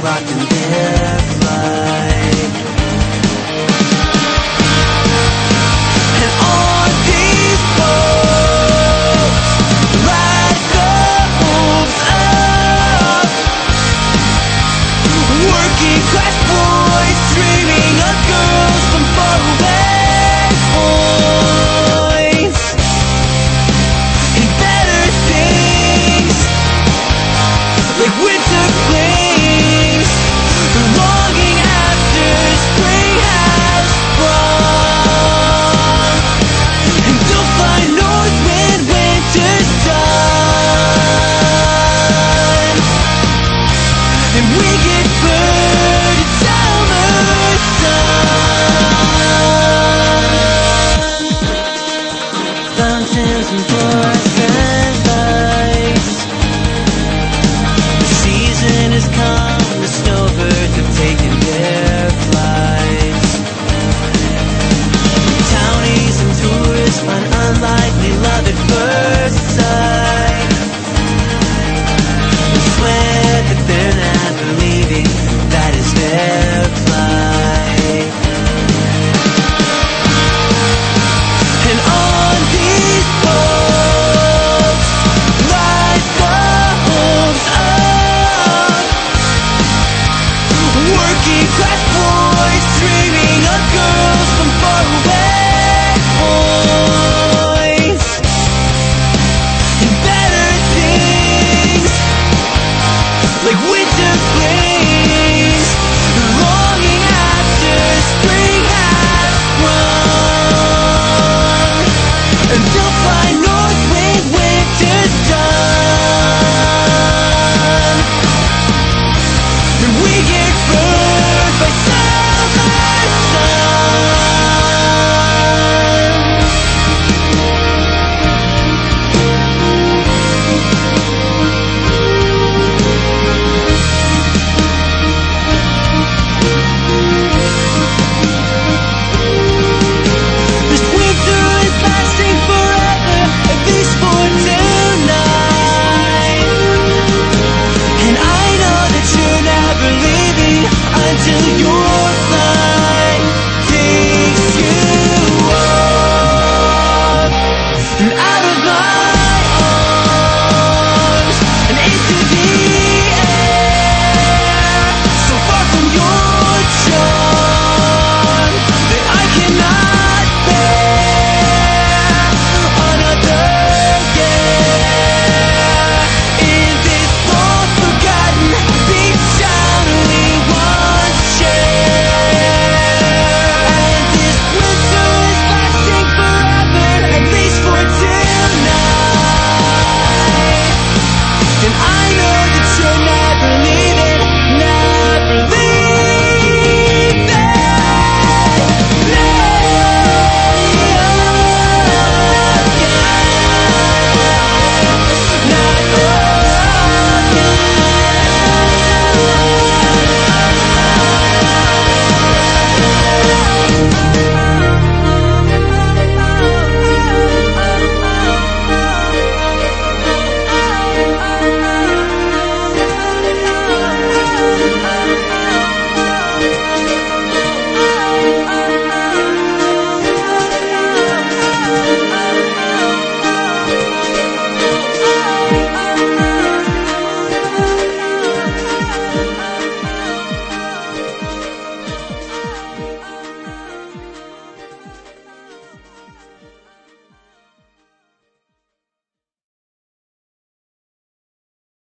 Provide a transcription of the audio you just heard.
locked in their flight. And on these boats, rise the hopes of working class boys dreaming of girls from faraway points, and better things like winter clings, the longing after spring has sprung, and they'll find north when winter's done, and we get burned in summer's sun. Fountains and fluorescent lights, the season has come, the snowbirds have taken their flights. Townies and tourists find unlikely love at first sight, and swear that they're not believing that is their plight. And on these boats rise the hopes of working class boys dreaming of girls